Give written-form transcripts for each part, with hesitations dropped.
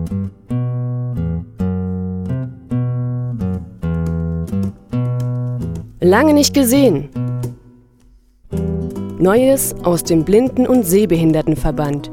Lange nicht gesehen. Neues aus dem Blinden- und Sehbehindertenverband.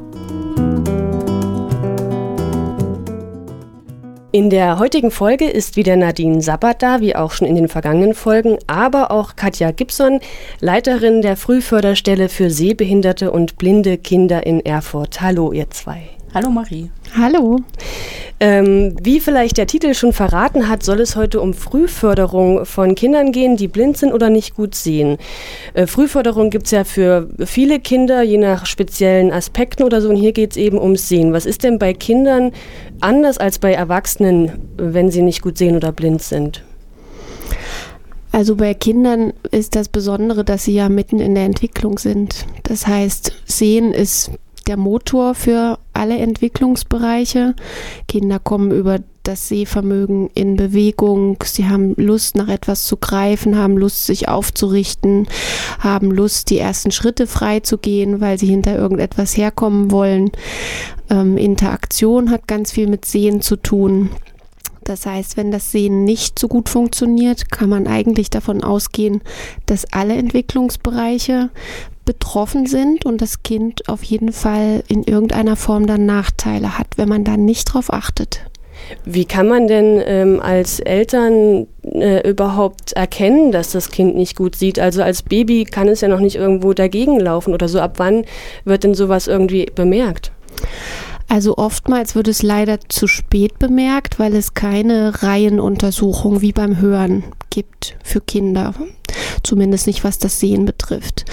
In der heutigen Folge ist wieder Nadine Sabbat da, wie auch schon in den vergangenen Folgen, aber auch Katja Gibson, Leiterin der Frühförderstelle für sehbehinderte und blinde Kinder in Erfurt. Hallo, ihr zwei. Hallo Marie. Hallo. Wie vielleicht der Titel schon verraten hat, soll es heute um Frühförderung von Kindern gehen, die blind sind oder nicht gut sehen. Frühförderung gibt es ja für viele Kinder, je nach speziellen Aspekten oder so. Und hier geht es eben ums Sehen. Was ist denn bei Kindern anders als bei Erwachsenen, wenn sie nicht gut sehen oder blind sind? Also bei Kindern ist das Besondere, dass sie ja mitten in der Entwicklung sind. Das heißt, Sehen ist der Motor für alle Entwicklungsbereiche. Kinder kommen über das Sehvermögen in Bewegung. Sie haben Lust, nach etwas zu greifen, haben Lust, sich aufzurichten, haben Lust, die ersten Schritte frei zu gehen, weil sie hinter irgendetwas herkommen wollen. Interaktion hat ganz viel mit Sehen zu tun. Das heißt, wenn das Sehen nicht so gut funktioniert, kann man eigentlich davon ausgehen, dass alle Entwicklungsbereiche betroffen sind und das Kind auf jeden Fall in irgendeiner Form dann Nachteile hat, wenn man da nicht drauf achtet. Wie kann man denn als Eltern überhaupt erkennen, dass das Kind nicht gut sieht? Also als Baby kann es ja noch nicht irgendwo dagegen laufen oder so. Ab wann wird denn sowas irgendwie bemerkt? Also oftmals wird es leider zu spät bemerkt, weil es keine Reihenuntersuchung wie beim Hören gibt für Kinder. Zumindest nicht, was das Sehen betrifft.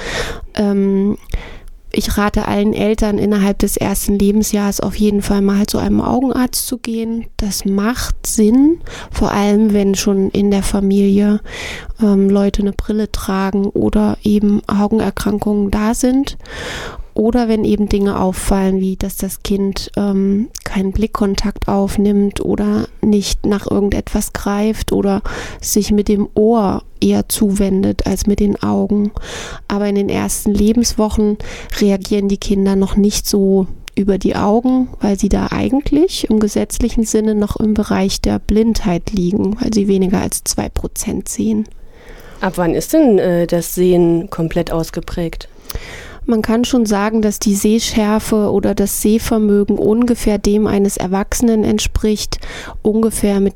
Ich rate allen Eltern, innerhalb des ersten Lebensjahres auf jeden Fall mal zu einem Augenarzt zu gehen. Das macht Sinn, vor allem wenn schon in der Familie Leute eine Brille tragen oder eben Augenerkrankungen da sind. Oder wenn eben Dinge auffallen, wie dass das Kind keinen Blickkontakt aufnimmt oder nicht nach irgendetwas greift oder sich mit dem Ohr eher zuwendet als mit den Augen. Aber in den ersten Lebenswochen reagieren die Kinder noch nicht so über die Augen, weil sie da eigentlich im gesetzlichen Sinne noch im Bereich der Blindheit liegen, weil sie weniger als 2% sehen. Ab wann ist denn das Sehen komplett ausgeprägt? Man kann schon sagen, dass die Sehschärfe oder das Sehvermögen ungefähr dem eines Erwachsenen entspricht, ungefähr mit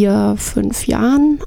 4-5 Jahren.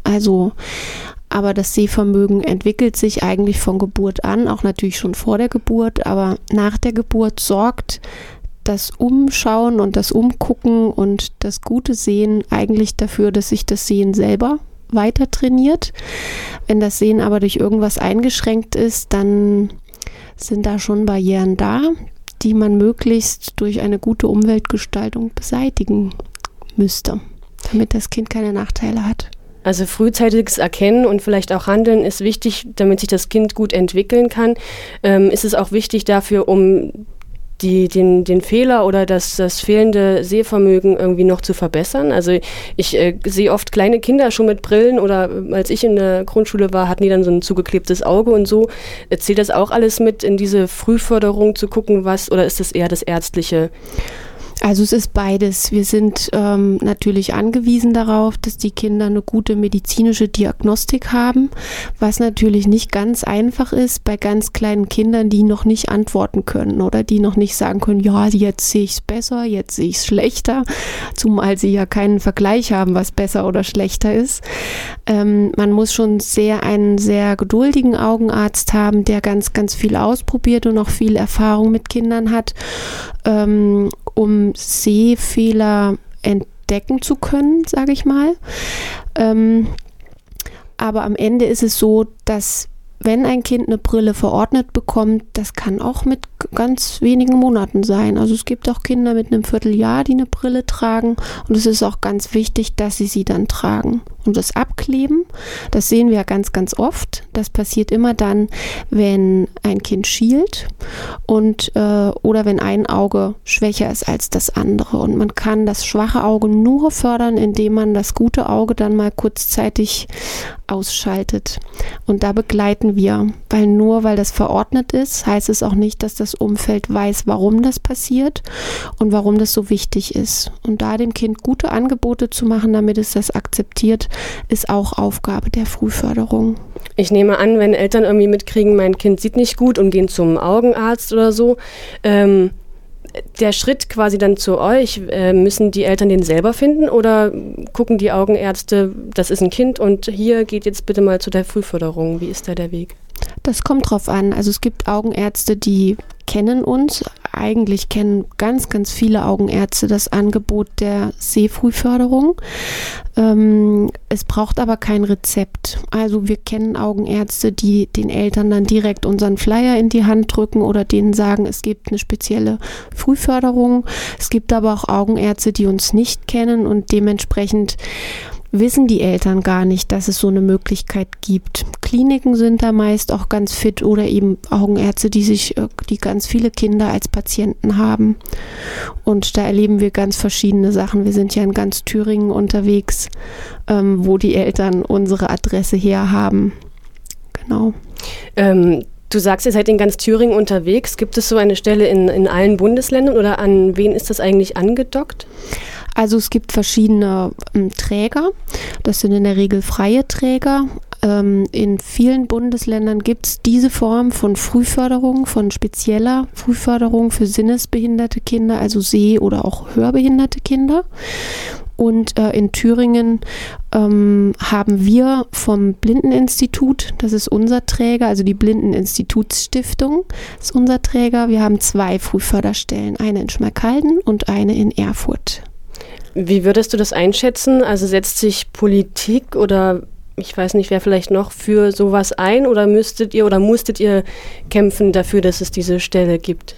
Aber das Sehvermögen entwickelt sich eigentlich von Geburt an, auch natürlich schon vor der Geburt, aber nach der Geburt sorgt das Umschauen und das Umgucken und das gute Sehen eigentlich dafür, dass sich das Sehen selber weiter trainiert. Wenn das Sehen aber durch irgendwas eingeschränkt ist, dann sind da schon Barrieren da, die man möglichst durch eine gute Umweltgestaltung beseitigen müsste, damit das Kind keine Nachteile hat. Also frühzeitiges Erkennen und vielleicht auch Handeln ist wichtig, damit sich das Kind gut entwickeln kann. Ist es auch wichtig dafür, um den Fehler oder das fehlende Sehvermögen irgendwie noch zu verbessern? Also ich sehe oft kleine Kinder schon mit Brillen oder als ich in der Grundschule war, hatten die dann so ein zugeklebtes Auge und so. Zählt das auch alles mit in diese Frühförderung zu gucken, oder ist das eher das Ärztliche? Also es ist beides. Wir sind natürlich angewiesen darauf, dass die Kinder eine gute medizinische Diagnostik haben, was natürlich nicht ganz einfach ist bei ganz kleinen Kindern, die noch nicht antworten können oder die noch nicht sagen können, ja, jetzt sehe ich es besser, jetzt sehe ich es schlechter, zumal sie ja keinen Vergleich haben, was besser oder schlechter ist. Man muss schon einen sehr geduldigen Augenarzt haben, der ganz, ganz viel ausprobiert und auch viel Erfahrung mit Kindern hat, um Sehfehler entdecken zu können, sage ich mal. Aber am Ende ist es so, dass wenn ein Kind eine Brille verordnet bekommt, das kann auch mit ganz wenigen Monaten sein. Also es gibt auch Kinder mit einem Vierteljahr, die eine Brille tragen und es ist auch ganz wichtig, dass sie dann tragen. Und das Abkleben, das sehen wir ja ganz, ganz oft. Das passiert immer dann, wenn ein Kind schielt oder wenn ein Auge schwächer ist als das andere. Und man kann das schwache Auge nur fördern, indem man das gute Auge dann mal kurzzeitig ausschaltet. Und da begleiten wir, weil das verordnet ist, heißt es auch nicht, dass das Umfeld weiß, warum das passiert und warum das so wichtig ist. Und da dem Kind gute Angebote zu machen, damit es das akzeptiert, ist auch Aufgabe der Frühförderung. Ich nehme an, wenn Eltern irgendwie mitkriegen, mein Kind sieht nicht gut und gehen zum Augenarzt oder so, der Schritt quasi dann zu euch, müssen die Eltern den selber finden oder gucken die Augenärzte, das ist ein Kind und hier geht jetzt bitte mal zu der Frühförderung. Wie ist da der Weg? Das kommt drauf an. Also es gibt Augenärzte, die kennen uns. Eigentlich kennen ganz, ganz viele Augenärzte das Angebot der Sehfrühförderung. Es braucht aber kein Rezept. Also wir kennen Augenärzte, die den Eltern dann direkt unseren Flyer in die Hand drücken oder denen sagen, es gibt eine spezielle Frühförderung. Es gibt aber auch Augenärzte, die uns nicht kennen und dementsprechend wissen die Eltern gar nicht, dass es so eine Möglichkeit gibt. Kliniken sind da meist auch ganz fit oder eben Augenärzte, die ganz viele Kinder als Patienten haben. Und da erleben wir ganz verschiedene Sachen. Wir sind ja in ganz Thüringen unterwegs, wo die Eltern unsere Adresse herhaben. Genau. Du sagst, ihr seid in ganz Thüringen unterwegs. Gibt es so eine Stelle in allen Bundesländern oder an wen ist das eigentlich angedockt? Also es gibt verschiedene Träger, das sind in der Regel freie Träger. In vielen Bundesländern gibt es diese Form von Frühförderung, von spezieller Frühförderung für sinnesbehinderte Kinder, also seh- oder auch hörbehinderte Kinder. Und in Thüringen haben wir vom Blindeninstitut, das ist unser Träger, also die Blindeninstitutsstiftung ist unser Träger. Wir haben 2 Frühförderstellen, eine in Schmalkalden und eine in Erfurt. Wie würdest du das einschätzen? Also setzt sich Politik oder ich weiß nicht, wer vielleicht noch für sowas ein oder musstet ihr kämpfen dafür, dass es diese Stelle gibt?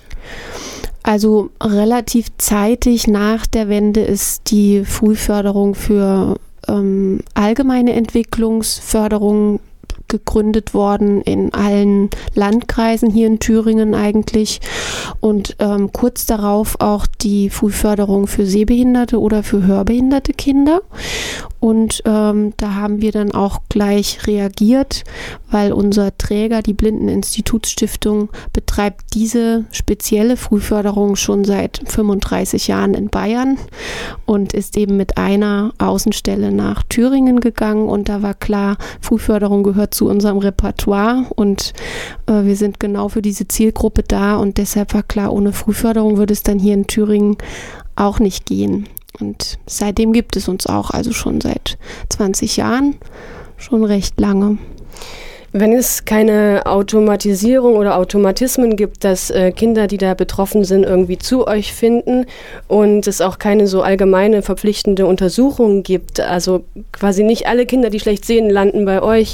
Also relativ zeitig nach der Wende ist die Frühförderung für allgemeine Entwicklungsförderung gegründet worden in allen Landkreisen hier in Thüringen eigentlich und kurz darauf auch die Frühförderung für sehbehinderte oder für hörbehinderte Kinder. Und da haben wir dann auch gleich reagiert, weil unser Träger, die Blindeninstitutsstiftung, betreibt diese spezielle Frühförderung schon seit 35 Jahren in Bayern und ist eben mit einer Außenstelle nach Thüringen gegangen. Und da war klar, Frühförderung gehört zu unserem Repertoire und wir sind genau für diese Zielgruppe da. Und deshalb war klar, ohne Frühförderung würde es dann hier in Thüringen auch nicht gehen. Und seitdem gibt es uns auch, also schon seit 20 Jahren, schon recht lange. Wenn es keine Automatisierung oder Automatismen gibt, dass Kinder, die da betroffen sind, irgendwie zu euch finden und es auch keine so allgemeine verpflichtende Untersuchung gibt, also quasi nicht alle Kinder, die schlecht sehen, landen bei euch,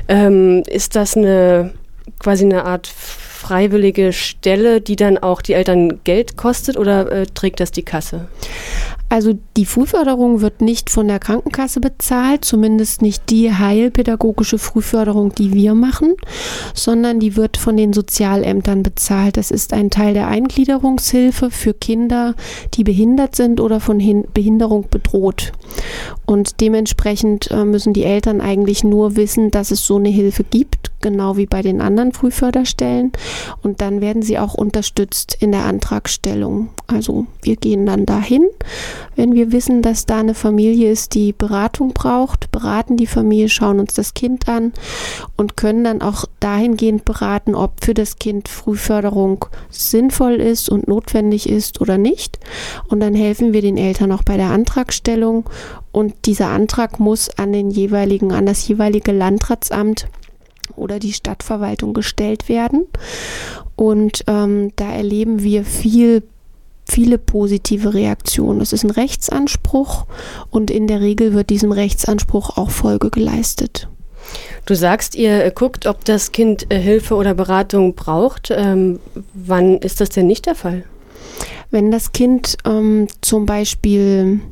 ist das quasi eine Art freiwillige Stelle, die dann auch die Eltern Geld kostet oder trägt das die Kasse? Also die Frühförderung wird nicht von der Krankenkasse bezahlt, zumindest nicht die heilpädagogische Frühförderung, die wir machen, sondern die wird von den Sozialämtern bezahlt. Das ist ein Teil der Eingliederungshilfe für Kinder, die behindert sind oder von Behinderung bedroht. Und dementsprechend müssen die Eltern eigentlich nur wissen, dass es so eine Hilfe gibt, genau wie bei den anderen Frühförderstellen. Und dann werden sie auch unterstützt in der Antragstellung. Also wir gehen dann dahin. Wenn wir wissen, dass da eine Familie ist, die Beratung braucht, beraten die Familie, schauen uns das Kind an und können dann auch dahingehend beraten, ob für das Kind Frühförderung sinnvoll ist und notwendig ist oder nicht. Und dann helfen wir den Eltern auch bei der Antragstellung. Und dieser Antrag muss an das jeweilige Landratsamt oder die Stadtverwaltung gestellt werden. Und da erleben wir viele positive Reaktionen. Das ist ein Rechtsanspruch und in der Regel wird diesem Rechtsanspruch auch Folge geleistet. Du sagst, ihr guckt, ob das Kind Hilfe oder Beratung braucht. Wann ist das denn nicht der Fall? Wenn das Kind zum Beispiel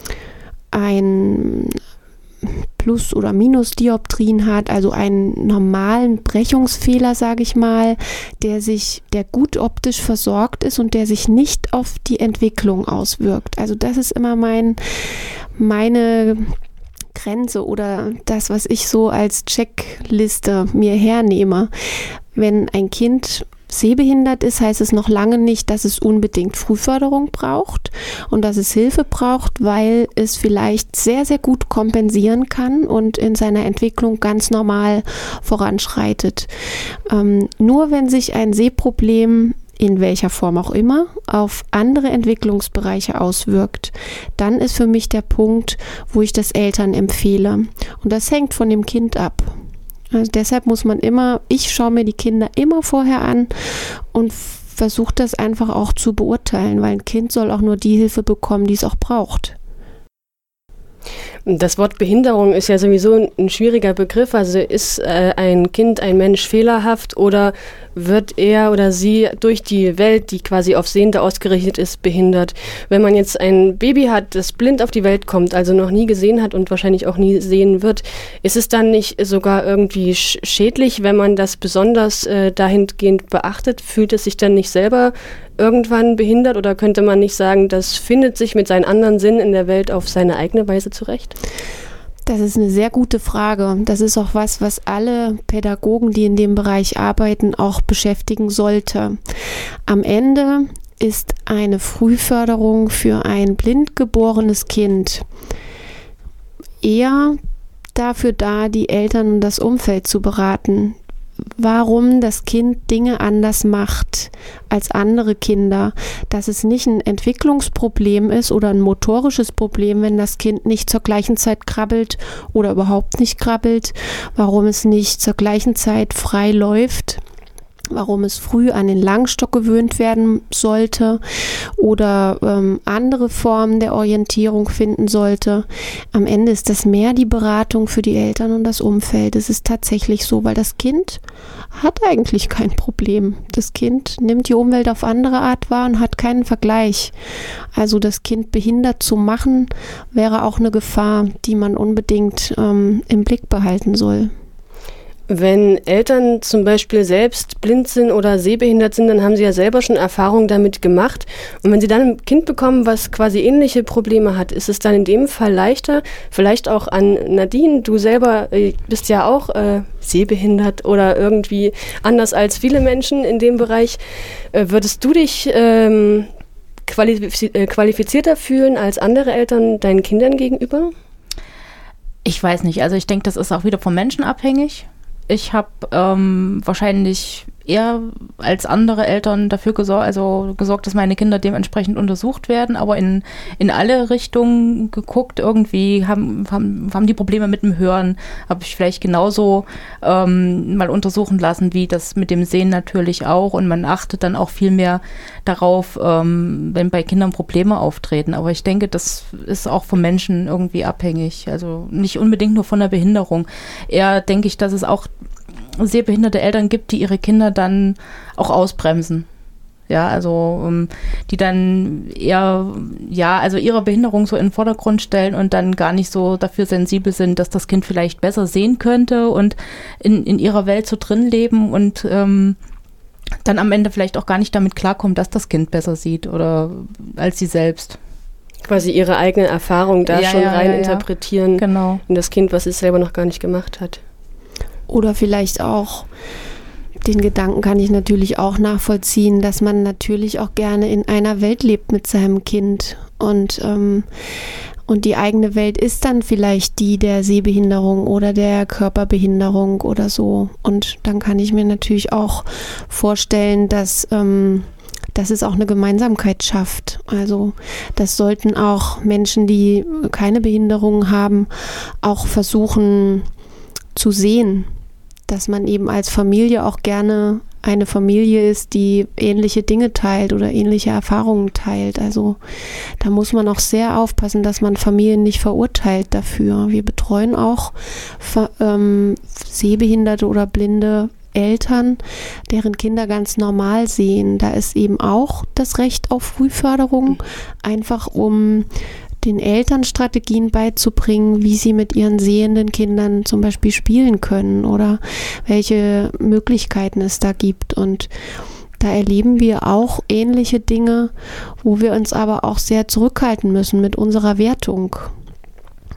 ein Plus- oder Minusdioptrien hat, also einen normalen Brechungsfehler, sage ich mal, der gut optisch versorgt ist und der sich nicht auf die Entwicklung auswirkt. Also das ist immer meine Grenze oder das, was ich so als Checkliste mir hernehme. Wenn ein Kind sehbehindert ist, heißt es noch lange nicht, dass es unbedingt Frühförderung braucht und dass es Hilfe braucht, weil es vielleicht sehr, sehr gut kompensieren kann und in seiner Entwicklung ganz normal voranschreitet. Nur wenn sich ein Sehproblem in welcher Form auch immer, auf andere Entwicklungsbereiche auswirkt, dann ist für mich der Punkt, wo ich das Eltern empfehle. Und das hängt von dem Kind ab. Also deshalb muss man ich schaue mir die Kinder immer vorher an und versuche das einfach auch zu beurteilen, weil ein Kind soll auch nur die Hilfe bekommen, die es auch braucht. Das Wort Behinderung ist ja sowieso ein schwieriger Begriff. Also ist ein Kind, ein Mensch fehlerhaft oder wird er oder sie durch die Welt, die quasi auf Sehende ausgerichtet ist, behindert? Wenn man jetzt ein Baby hat, das blind auf die Welt kommt, also noch nie gesehen hat und wahrscheinlich auch nie sehen wird, ist es dann nicht sogar irgendwie schädlich, wenn man das besonders dahingehend beachtet? Fühlt es sich dann nicht selber irgendwann behindert oder könnte man nicht sagen, das findet sich mit seinen anderen Sinnen in der Welt auf seine eigene Weise zurecht? Das ist eine sehr gute Frage. Das ist auch was alle Pädagogen, die in dem Bereich arbeiten, auch beschäftigen sollte. Am Ende ist eine Frühförderung für ein blind geborenes Kind eher dafür da, die Eltern und das Umfeld zu beraten, warum das Kind Dinge anders macht als andere Kinder, dass es nicht ein Entwicklungsproblem ist oder ein motorisches Problem, wenn das Kind nicht zur gleichen Zeit krabbelt oder überhaupt nicht krabbelt, warum es nicht zur gleichen Zeit frei läuft, warum es früh an den Langstock gewöhnt werden sollte oder andere Formen der Orientierung finden sollte. Am Ende ist das mehr die Beratung für die Eltern und das Umfeld. Es ist tatsächlich so, weil das Kind hat eigentlich kein Problem. Das Kind nimmt die Umwelt auf andere Art wahr und hat keinen Vergleich. Also das Kind behindert zu machen, wäre auch eine Gefahr, die man unbedingt im Blick behalten soll. Wenn Eltern zum Beispiel selbst blind sind oder sehbehindert sind, dann haben sie ja selber schon Erfahrungen damit gemacht. Und wenn sie dann ein Kind bekommen, was quasi ähnliche Probleme hat, ist es dann in dem Fall leichter? Vielleicht auch an Nadine, du selber bist ja auch sehbehindert oder irgendwie anders als viele Menschen in dem Bereich. Würdest du dich qualifizierter fühlen als andere Eltern deinen Kindern gegenüber? Ich weiß nicht. Also ich denke, das ist auch wieder vom Menschen abhängig. Ich habe wahrscheinlich eher als andere Eltern dafür gesorgt, dass meine Kinder dementsprechend untersucht werden, aber in alle Richtungen geguckt. Irgendwie haben die Probleme mit dem Hören, habe ich vielleicht genauso mal untersuchen lassen, wie das mit dem Sehen natürlich auch. Und man achtet dann auch viel mehr darauf, wenn bei Kindern Probleme auftreten. Aber ich denke, das ist auch vom Menschen irgendwie abhängig. Also nicht unbedingt nur von der Behinderung. Eher denke ich, dass es auch sehbehinderte Eltern gibt, die ihre Kinder dann auch ausbremsen. Ja, also die dann eher, also ihre Behinderung so in den Vordergrund stellen und dann gar nicht so dafür sensibel sind, dass das Kind vielleicht besser sehen könnte und in ihrer Welt so drin leben und dann am Ende vielleicht auch gar nicht damit klarkommt, dass das Kind besser sieht oder als sie selbst. Quasi ihre eigene Erfahrung da schon rein interpretieren genau. In das Kind, was es selber noch gar nicht gemacht hat. Oder vielleicht auch, den Gedanken kann ich natürlich auch nachvollziehen, dass man natürlich auch gerne in einer Welt lebt mit seinem Kind und die eigene Welt ist dann vielleicht die der Sehbehinderung oder der Körperbehinderung oder so. Und dann kann ich mir natürlich auch vorstellen, dass es auch eine Gemeinsamkeit schafft. Also das sollten auch Menschen, die keine Behinderung haben, auch versuchen zu sehen, dass man eben als Familie auch gerne eine Familie ist, die ähnliche Dinge teilt oder ähnliche Erfahrungen teilt. Also da muss man auch sehr aufpassen, dass man Familien nicht verurteilt dafür. Wir betreuen auch sehbehinderte oder blinde Eltern, deren Kinder ganz normal sehen. Da ist eben auch das Recht auf Frühförderung, einfach um den Eltern Strategien beizubringen, wie sie mit ihren sehenden Kindern zum Beispiel spielen können oder welche Möglichkeiten es da gibt. Und da erleben wir auch ähnliche Dinge, wo wir uns aber auch sehr zurückhalten müssen mit unserer Wertung.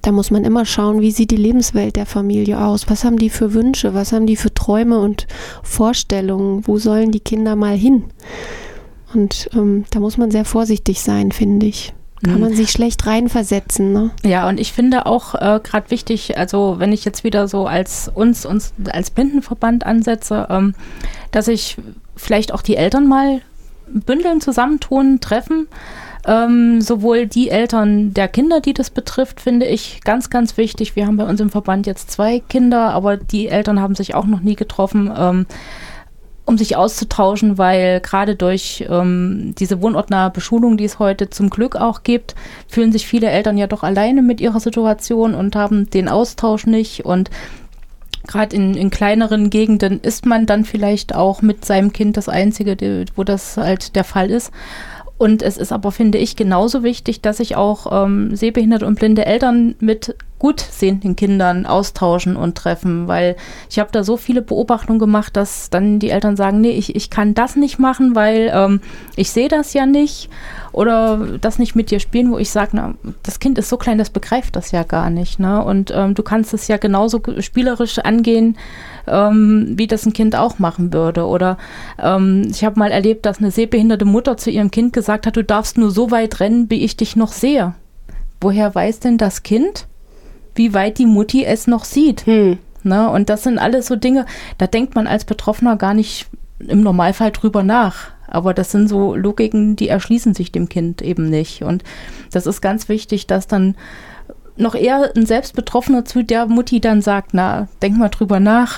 Da muss man immer schauen, wie sieht die Lebenswelt der Familie aus? Was haben die für Wünsche? Was haben die für Träume und Vorstellungen? Wo sollen die Kinder mal hin? Und da muss man sehr vorsichtig sein, finde ich. Kann man sich schlecht reinversetzen, ne? Ja, und ich finde auch gerade wichtig, also wenn ich jetzt wieder so als uns als Blindenverband ansetze, dass ich vielleicht auch die Eltern mal bündeln, zusammentun, treffen. Sowohl die Eltern der Kinder, die das betrifft, finde ich ganz, ganz wichtig. Wir haben bei uns im Verband jetzt 2 Kinder, aber die Eltern haben sich auch noch nie getroffen, um sich auszutauschen, weil gerade durch diese wohnortnahe Beschulung, die es heute zum Glück auch gibt, fühlen sich viele Eltern ja doch alleine mit ihrer Situation und haben den Austausch nicht. Und gerade in kleineren Gegenden ist man dann vielleicht auch mit seinem Kind das Einzige, wo das halt der Fall ist. Und es ist aber, finde ich, genauso wichtig, dass sich auch sehbehinderte und blinde Eltern mit gut sehenden Kindern austauschen und treffen, weil ich habe da so viele Beobachtungen gemacht, dass dann die Eltern sagen, nee, ich kann das nicht machen, weil ich sehe das ja nicht oder das nicht mit dir spielen, wo ich sage, na, das Kind ist so klein, das begreift das ja gar nicht, ne? Und du kannst es ja genauso spielerisch angehen, wie das ein Kind auch machen würde. Oder ich habe mal erlebt, dass eine sehbehinderte Mutter zu ihrem Kind gesagt hat, du darfst nur so weit rennen, wie ich dich noch sehe. Woher weiß denn das Kind, wie weit die Mutti es noch sieht? Ne? Und das sind alles so Dinge, da denkt man als Betroffener gar nicht im Normalfall drüber nach. Aber das sind so Logiken, die erschließen sich dem Kind eben nicht. Und das ist ganz wichtig, dass dann noch eher ein Selbstbetroffener zu der Mutti dann sagt, na, denk mal drüber nach,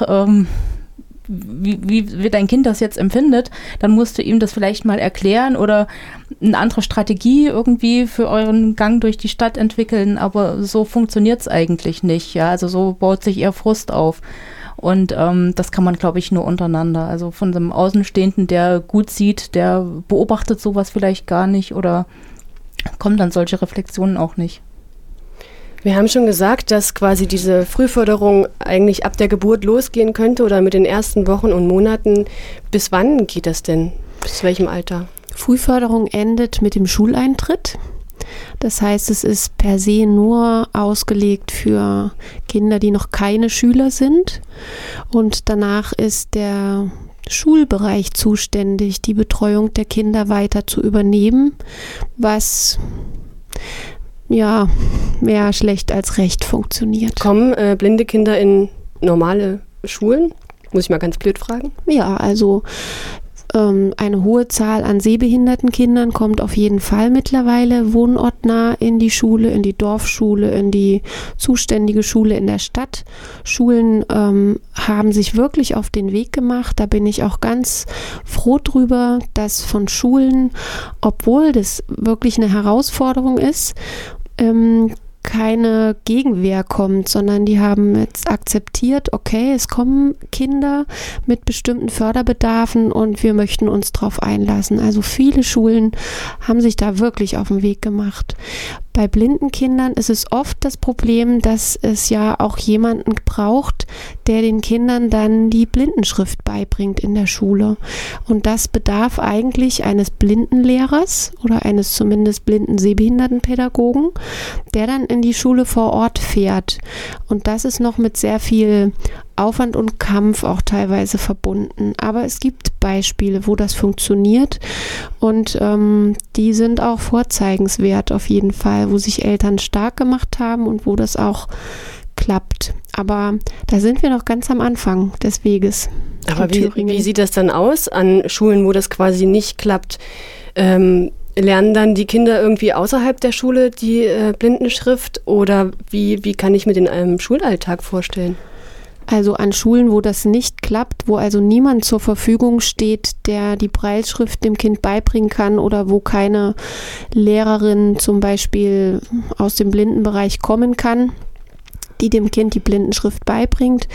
wie dein Kind das jetzt empfindet, dann musst du ihm das vielleicht mal erklären oder eine andere Strategie irgendwie für euren Gang durch die Stadt entwickeln, aber so funktioniert es eigentlich nicht, ja, also so baut sich eher Frust auf und das kann man, glaube ich, nur untereinander, also von so einem Außenstehenden, der gut sieht, der beobachtet sowas vielleicht gar nicht oder kommen dann solche Reflexionen auch nicht. Wir haben schon gesagt, dass quasi diese Frühförderung eigentlich ab der Geburt losgehen könnte oder mit den ersten Wochen und Monaten. Bis wann geht das denn? Bis welchem Alter? Frühförderung endet mit dem Schuleintritt. Das heißt, es ist per se nur ausgelegt für Kinder, die noch keine Schüler sind. Und danach ist der Schulbereich zuständig, die Betreuung der Kinder weiter zu übernehmen, was ja mehr schlecht als recht funktioniert. Kommen blinde Kinder in normale Schulen? Muss ich mal ganz blöd fragen. Ja, also eine hohe Zahl an sehbehinderten Kindern kommt auf jeden Fall mittlerweile wohnortnah in die Schule, in die Dorfschule, in die zuständige Schule in der Stadt. Schulen haben sich wirklich auf den Weg gemacht. Da bin ich auch ganz froh drüber, dass von Schulen, obwohl das wirklich eine Herausforderung ist, keine Gegenwehr kommt, sondern die haben jetzt akzeptiert, okay, es kommen Kinder mit bestimmten Förderbedarfen und wir möchten uns darauf einlassen. Also viele Schulen haben sich da wirklich auf den Weg gemacht. Bei blinden Kindern ist es oft das Problem, dass es ja auch jemanden braucht, der den Kindern dann die Blindenschrift beibringt in der Schule. Und das bedarf eigentlich eines Blindenlehrers oder eines zumindest blinden Sehbehindertenpädagogen, der dann in die Schule vor Ort fährt. Und das ist noch mit sehr viel Aufwand und Kampf auch teilweise verbunden. Aber es gibt Beispiele, wo das funktioniert und die sind auch vorzeigenswert auf jeden Fall, wo sich Eltern stark gemacht haben und wo das auch klappt. Aber da sind wir noch ganz am Anfang des Weges. Aber wie sieht das dann aus an Schulen, wo das quasi nicht klappt? Lernen dann die Kinder irgendwie außerhalb der Schule die Blindenschrift oder wie kann ich mir den Schulalltag vorstellen? Also an Schulen, wo das nicht klappt, wo also niemand zur Verfügung steht, der die Brailleschrift dem Kind beibringen kann oder wo keine Lehrerin zum Beispiel aus dem Blindenbereich kommen kann, die dem Kind die Blindenschrift beibringt,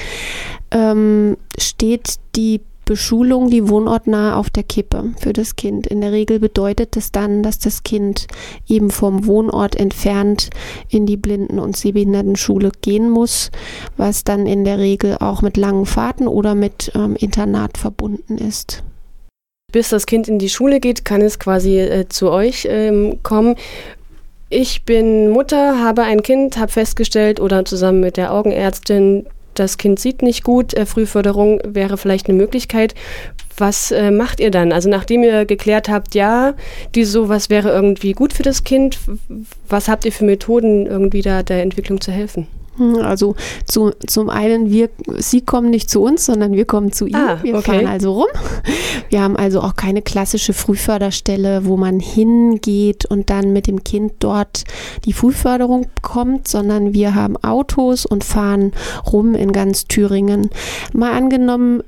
steht die Beschulung, die wohnortnah auf der Kippe für das Kind. In der Regel bedeutet das dann, dass das Kind eben vom Wohnort entfernt in die Blinden- und Sehbehindertenschule gehen muss, was dann in der Regel auch mit langen Fahrten oder mit Internat verbunden ist. Bis das Kind in die Schule geht, kann es quasi zu euch kommen. ich bin Mutter, habe ein Kind, habe festgestellt oder zusammen mit der Augenärztin, das Kind sieht nicht gut, Frühförderung wäre vielleicht eine Möglichkeit. Was macht ihr dann? Also nachdem ihr geklärt habt, ja, sowas wäre irgendwie gut für das Kind, was habt ihr für Methoden, irgendwie da der Entwicklung zu helfen? Also zum einen, Sie kommen nicht zu uns, sondern wir kommen zu Ihnen. Wir fahren also rum. Wir haben also auch keine klassische Frühförderstelle, wo man hingeht und dann mit dem Kind dort die Frühförderung bekommt, sondern wir haben Autos und fahren rum in ganz Thüringen. Mal angenommen,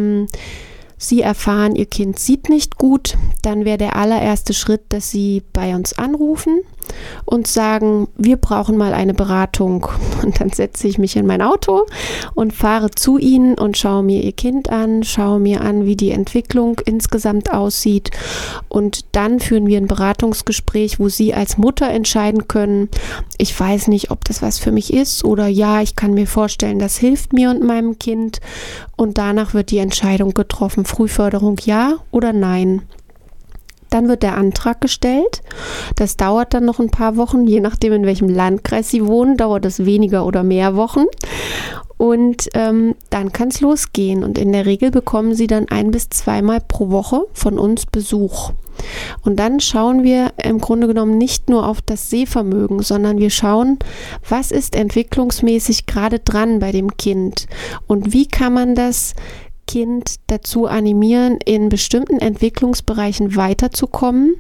Sie erfahren, Ihr Kind sieht nicht gut, dann wäre der allererste Schritt, dass Sie bei uns anrufen und sagen, wir brauchen mal eine Beratung. Und dann setze ich mich in mein Auto und fahre zu Ihnen und schaue mir Ihr Kind an, schaue mir an, wie die Entwicklung insgesamt aussieht. Und dann führen wir ein Beratungsgespräch, wo Sie als Mutter entscheiden können, ich weiß nicht, ob das was für mich ist oder ja, ich kann mir vorstellen, das hilft mir und meinem Kind. Und danach wird die Entscheidung getroffen, Frühförderung ja oder nein. Dann wird der Antrag gestellt. Das dauert dann noch ein paar Wochen, je nachdem, in welchem Landkreis Sie wohnen, dauert es weniger oder mehr Wochen. Und dann kann es losgehen. Und in der Regel bekommen Sie dann 1- bis 2-mal pro Woche von uns Besuch. Und dann schauen wir im Grunde genommen nicht nur auf das Sehvermögen, sondern wir schauen, was ist entwicklungsmäßig gerade dran bei dem Kind und wie kann man das Kind dazu animieren, in bestimmten Entwicklungsbereichen weiterzukommen,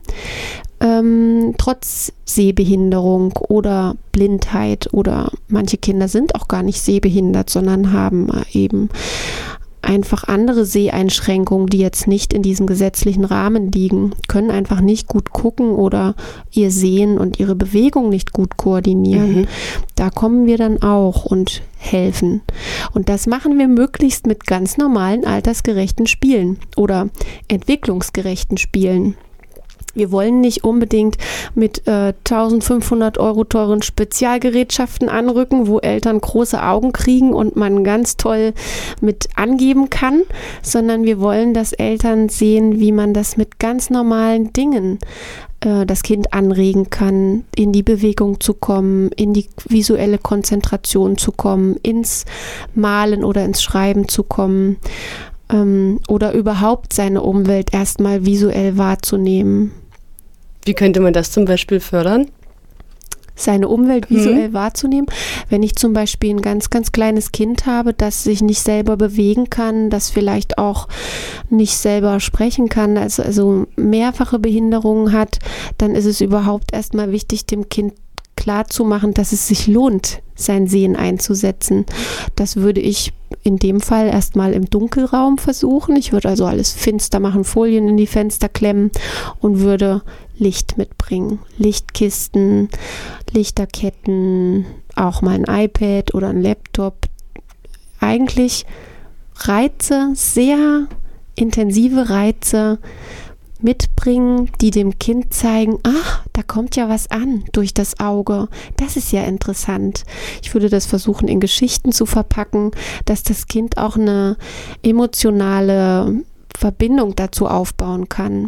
trotz Sehbehinderung oder Blindheit, oder manche Kinder sind auch gar nicht sehbehindert, sondern haben eben einfach andere Seheinschränkungen, die jetzt nicht in diesem gesetzlichen Rahmen liegen, können einfach nicht gut gucken oder ihr Sehen und ihre Bewegung nicht gut koordinieren. Da kommen wir dann auch und helfen. Und das machen wir möglichst mit ganz normalen altersgerechten Spielen oder entwicklungsgerechten Spielen. Wir wollen nicht unbedingt mit 1.500 € teuren Spezialgerätschaften anrücken, wo Eltern große Augen kriegen und man ganz toll mit angeben kann, sondern wir wollen, dass Eltern sehen, wie man das mit ganz normalen Dingen das Kind anregen kann, in die Bewegung zu kommen, in die visuelle Konzentration zu kommen, ins Malen oder ins Schreiben zu kommen oder überhaupt seine Umwelt erstmal visuell wahrzunehmen. Wie könnte man das zum Beispiel fördern? Seine Umwelt visuell wahrzunehmen. Wenn ich zum Beispiel ein ganz, ganz kleines Kind habe, das sich nicht selber bewegen kann, das vielleicht auch nicht selber sprechen kann, also mehrfache Behinderungen hat, dann ist es überhaupt erstmal wichtig, dem Kind klar zu machen, dass es sich lohnt, sein Sehen einzusetzen. Das würde ich in dem Fall erstmal im Dunkelraum versuchen. Ich würde also alles finster machen, Folien in die Fenster klemmen und würde Licht mitbringen. Lichtkisten, Lichterketten, auch mal ein iPad oder ein Laptop. Eigentlich Reize, sehr intensive Reize mitbringen, die dem Kind zeigen, ach, da kommt ja was an durch das Auge. Das ist ja interessant. Ich würde das versuchen, in Geschichten zu verpacken, dass das Kind auch eine emotionale Verbindung dazu aufbauen kann.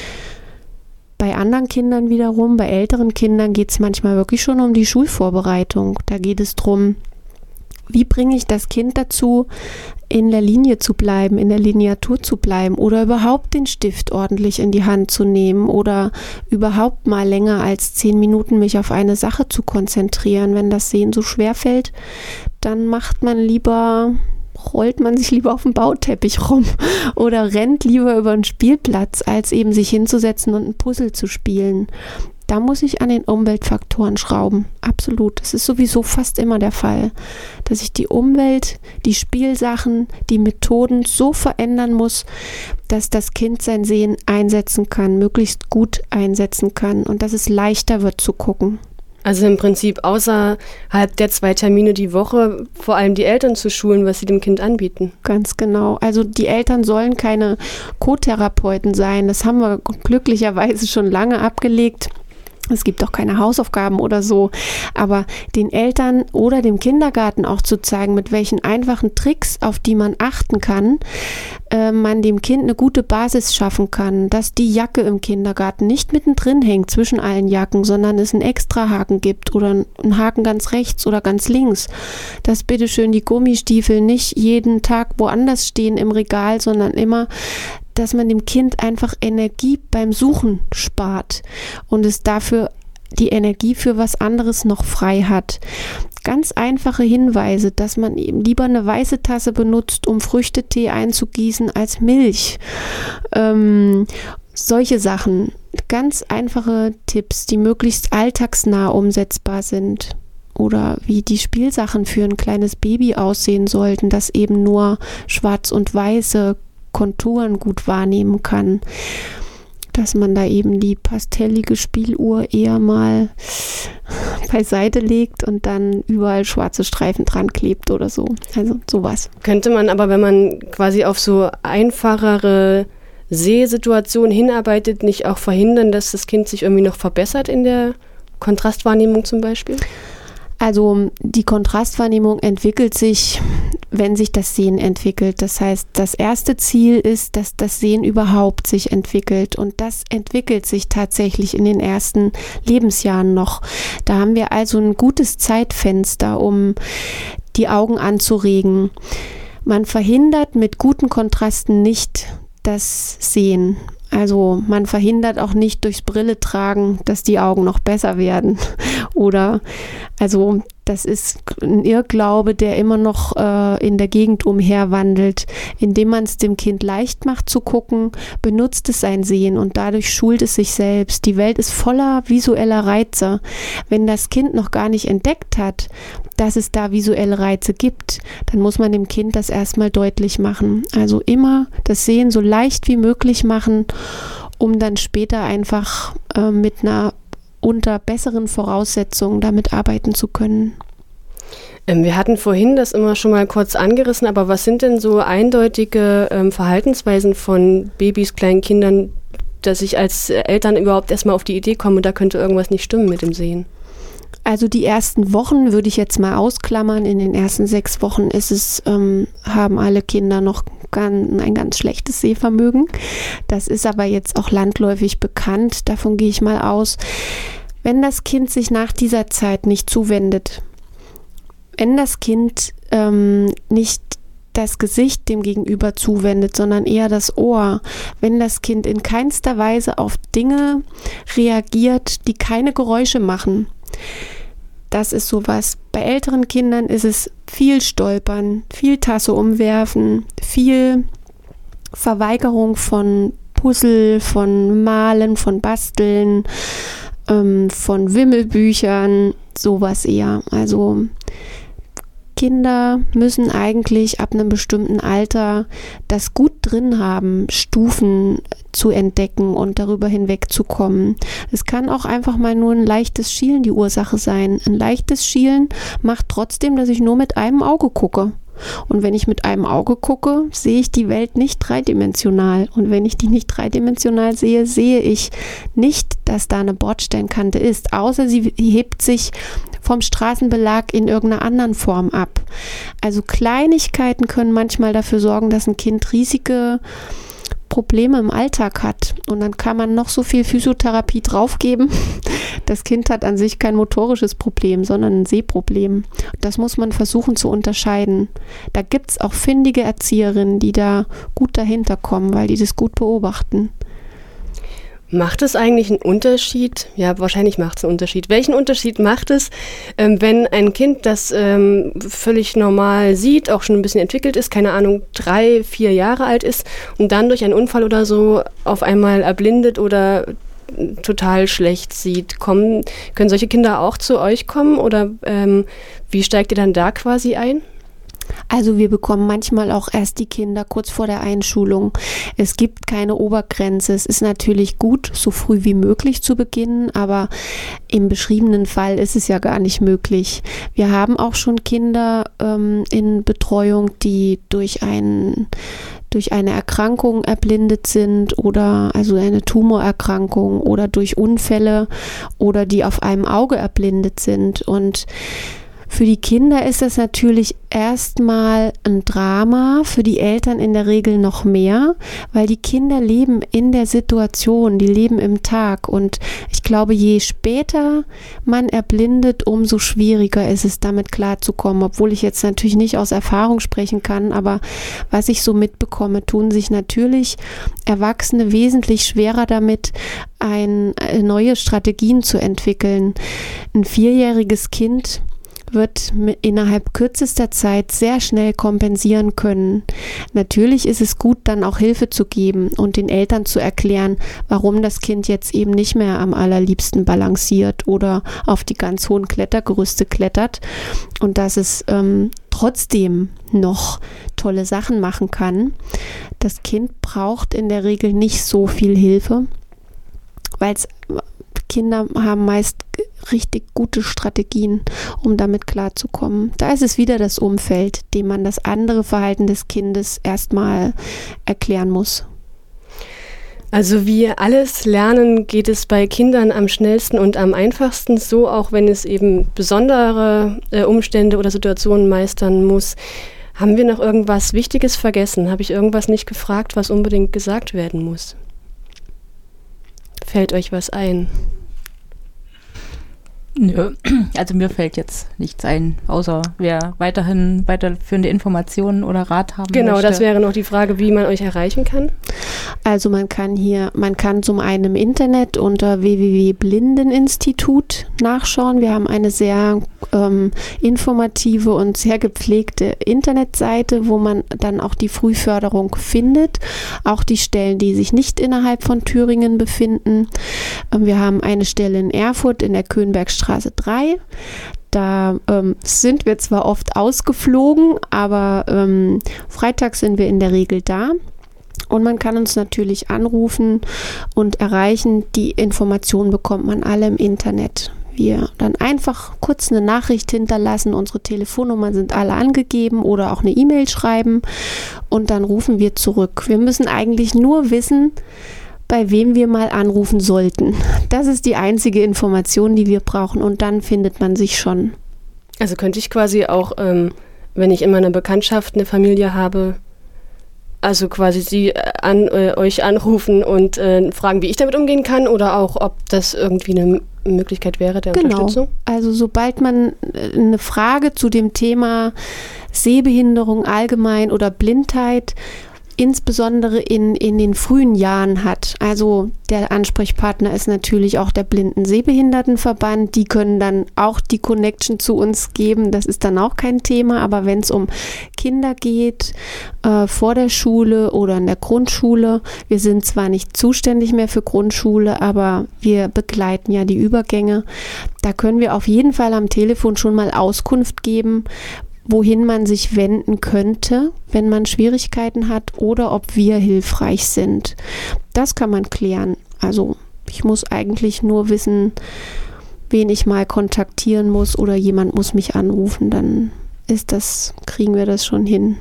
Bei anderen Kindern wiederum, bei älteren Kindern geht es manchmal wirklich schon um die Schulvorbereitung. Da geht es darum, wie bringe ich das Kind dazu, in der Linie zu bleiben, in der Lineatur zu bleiben oder überhaupt den Stift ordentlich in die Hand zu nehmen oder überhaupt mal länger als 10 Minuten mich auf eine Sache zu konzentrieren. Wenn das Sehen so schwer fällt, dann rollt man sich lieber auf dem Bauteppich rum oder rennt lieber über einen Spielplatz, als eben sich hinzusetzen und ein Puzzle zu spielen. Da muss ich an den Umweltfaktoren schrauben. Absolut. Das ist sowieso fast immer der Fall, dass ich die Umwelt, die Spielsachen, die Methoden so verändern muss, dass das Kind sein Sehen einsetzen kann, möglichst gut einsetzen kann und dass es leichter wird zu gucken. Also im Prinzip außerhalb der 2 Termine die Woche vor allem die Eltern zu schulen, was sie dem Kind anbieten. Ganz genau. Also die Eltern sollen keine Co-Therapeuten sein. Das haben wir glücklicherweise schon lange abgelegt. Es gibt auch keine Hausaufgaben oder so, aber den Eltern oder dem Kindergarten auch zu zeigen, mit welchen einfachen Tricks, auf die man achten kann, man dem Kind eine gute Basis schaffen kann, dass die Jacke im Kindergarten nicht mittendrin hängt zwischen allen Jacken, sondern es einen extra Haken gibt oder einen Haken ganz rechts oder ganz links, dass bitteschön die Gummistiefel nicht jeden Tag woanders stehen im Regal, sondern immer, dass man dem Kind einfach Energie beim Suchen spart und es dafür die Energie für was anderes noch frei hat. Ganz einfache Hinweise, dass man eben lieber eine weiße Tasse benutzt, um Früchtetee einzugießen, als Milch. Solche Sachen. Ganz einfache Tipps, die möglichst alltagsnah umsetzbar sind. Oder wie die Spielsachen für ein kleines Baby aussehen sollten, das eben nur schwarz und weiße Konturen gut wahrnehmen kann, dass man da eben die pastellige Spieluhr eher mal beiseite legt und dann überall schwarze Streifen dran klebt oder so. Also sowas. Könnte man aber, wenn man quasi auf so einfachere Sehsituationen hinarbeitet, nicht auch verhindern, dass das Kind sich irgendwie noch verbessert in der Kontrastwahrnehmung zum Beispiel? Also die Kontrastwahrnehmung entwickelt sich, wenn sich das Sehen entwickelt. Das heißt, das erste Ziel ist, dass das Sehen überhaupt sich entwickelt. Und das entwickelt sich tatsächlich in den ersten Lebensjahren noch. Da haben wir also ein gutes Zeitfenster, um die Augen anzuregen. Man verhindert mit guten Kontrasten nicht das Sehen. Also man verhindert auch nicht durchs Brille-Tragen, dass die Augen noch besser werden. Oder, also das ist ein Irrglaube, der immer noch in der Gegend umherwandelt. Indem man es dem Kind leicht macht zu gucken, benutzt es sein Sehen und dadurch schult es sich selbst. Die Welt ist voller visueller Reize. Wenn das Kind noch gar nicht entdeckt hat, dass es da visuelle Reize gibt, dann muss man dem Kind das erstmal deutlich machen. Also immer das Sehen so leicht wie möglich machen, um dann später einfach mit einer unter besseren Voraussetzungen damit arbeiten zu können. Wir hatten vorhin das immer schon mal kurz angerissen, aber was sind denn so eindeutige Verhaltensweisen von Babys, kleinen Kindern, dass ich als Eltern überhaupt erstmal auf die Idee komme, da könnte irgendwas nicht stimmen mit dem Sehen? Also die ersten Wochen würde ich jetzt mal ausklammern. In den ersten 6 Wochen haben alle Kinder noch ein ganz schlechtes Sehvermögen. Das ist aber jetzt auch landläufig bekannt. Davon gehe ich mal aus. Wenn das Kind sich nach dieser Zeit nicht zuwendet, wenn das Kind nicht das Gesicht dem Gegenüber zuwendet, sondern eher das Ohr, wenn das Kind in keinster Weise auf Dinge reagiert, die keine Geräusche machen, das ist sowas. Bei älteren Kindern ist es viel Stolpern, viel Tasse umwerfen, viel Verweigerung von Puzzle, von Malen, von Basteln, von Wimmelbüchern, sowas eher. Also Kinder müssen eigentlich ab einem bestimmten Alter das gut drin haben, Stufen zu entdecken und darüber hinwegzukommen. Es kann auch einfach mal nur ein leichtes Schielen die Ursache sein. Ein leichtes Schielen macht trotzdem, dass ich nur mit einem Auge gucke. Und wenn ich mit einem Auge gucke, sehe ich die Welt nicht dreidimensional. Und wenn ich die nicht dreidimensional sehe, sehe ich nicht, dass da eine Bordsteinkante ist, außer sie hebt sich vom Straßenbelag in irgendeiner anderen Form ab. Also Kleinigkeiten können manchmal dafür sorgen, dass ein Kind riesige Probleme im Alltag hat. Und dann kann man noch so viel Physiotherapie draufgeben. Das Kind hat an sich kein motorisches Problem, sondern ein Sehproblem. Das muss man versuchen zu unterscheiden. Da gibt es auch findige Erzieherinnen, die da gut dahinter kommen, weil die das gut beobachten. Macht es eigentlich einen Unterschied? Ja, wahrscheinlich macht es einen Unterschied. Welchen Unterschied macht es, wenn ein Kind, das völlig normal sieht, auch schon ein bisschen entwickelt ist, keine Ahnung, 3, 4 Jahre alt ist und dann durch einen Unfall oder so auf einmal erblindet oder total schlecht sieht? Können solche Kinder auch zu euch kommen oder wie steigt ihr dann da quasi ein? Also wir bekommen manchmal auch erst die Kinder kurz vor der Einschulung. Es gibt keine Obergrenze. Es ist natürlich gut, so früh wie möglich zu beginnen, aber im beschriebenen Fall ist es ja gar nicht möglich. Wir haben auch schon Kinder in Betreuung, die durch einen durch eine Erkrankung erblindet sind oder also eine Tumorerkrankung oder durch Unfälle oder die auf einem Auge erblindet sind. Und für die Kinder ist das natürlich erstmal ein Drama, für die Eltern in der Regel noch mehr, weil die Kinder leben in der Situation, die leben im Tag. Und ich glaube, je später man erblindet, umso schwieriger ist es, damit klarzukommen. Obwohl ich jetzt natürlich nicht aus Erfahrung sprechen kann, aber was ich so mitbekomme, tun sich natürlich Erwachsene wesentlich schwerer damit, neue Strategien zu entwickeln. Ein 4-jähriges Kind wird innerhalb kürzester Zeit sehr schnell kompensieren können. Natürlich ist es gut, dann auch Hilfe zu geben und den Eltern zu erklären, warum das Kind jetzt eben nicht mehr am allerliebsten balanciert oder auf die ganz hohen Klettergerüste klettert und dass es trotzdem noch tolle Sachen machen kann. Das Kind braucht in der Regel nicht so viel Hilfe, weil Kinder haben meist richtig gute Strategien, um damit klarzukommen. Da ist es wieder das Umfeld, dem man das andere Verhalten des Kindes erstmal erklären muss. Also wie alles Lernen geht es bei Kindern am schnellsten und am einfachsten, so auch wenn es eben besondere Umstände oder Situationen meistern muss. Haben wir noch irgendwas Wichtiges vergessen? Habe ich irgendwas nicht gefragt, was unbedingt gesagt werden muss? Fällt euch was ein? Nö, also mir fällt jetzt nichts ein, außer wer weiterführende Informationen oder Rat haben möchte. Genau, das wäre noch die Frage, wie man euch erreichen kann. Also man kann zum einen im Internet unter www.blindeninstitut nachschauen. Wir haben eine sehr informative und sehr gepflegte Internetseite, wo man dann auch die Frühförderung findet, auch die Stellen, die sich nicht innerhalb von Thüringen befinden. Wir haben eine Stelle in Erfurt in der Könbergstraße 3. Da sind wir zwar oft ausgeflogen, aber freitags sind wir in der Regel da. Und man kann uns natürlich anrufen und erreichen. Die Informationen bekommt man alle im Internet. Wir dann einfach kurz eine Nachricht hinterlassen. Unsere Telefonnummern sind alle angegeben oder auch eine E-Mail schreiben und dann rufen wir zurück. Wir müssen eigentlich nur wissen, bei wem wir mal anrufen sollten. Das ist die einzige Information, die wir brauchen und dann findet man sich schon. Also könnte ich quasi auch, wenn ich in meiner Bekanntschaft eine Familie habe, also quasi sie euch anrufen und fragen, wie ich damit umgehen kann oder auch, ob das irgendwie eine Möglichkeit wäre der Unterstützung? Also sobald man eine Frage zu dem Thema Sehbehinderung allgemein oder Blindheit insbesondere in den frühen Jahren hat. Also der Ansprechpartner ist natürlich auch der Blinden-Sehbehindertenverband. Die können dann auch die Connection zu uns geben. Das ist dann auch kein Thema. Aber wenn es um Kinder geht, vor der Schule oder in der Grundschule, wir sind zwar nicht zuständig mehr für Grundschule, aber wir begleiten ja die Übergänge. Da können wir auf jeden Fall am Telefon schon mal Auskunft geben, wohin man sich wenden könnte, wenn man Schwierigkeiten hat oder ob wir hilfreich sind. Das kann man klären. Also ich muss eigentlich nur wissen, wen ich mal kontaktieren muss oder jemand muss mich anrufen, dann kriegen wir das schon hin.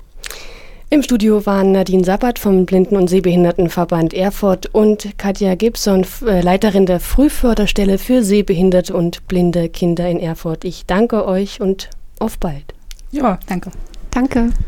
Im Studio waren Nadine Sappert vom Blinden- und Sehbehindertenverband Erfurt und Katja Gibson, Leiterin der Frühförderstelle für sehbehinderte und blinde Kinder in Erfurt. Ich danke euch und auf bald. Ja, danke. Danke.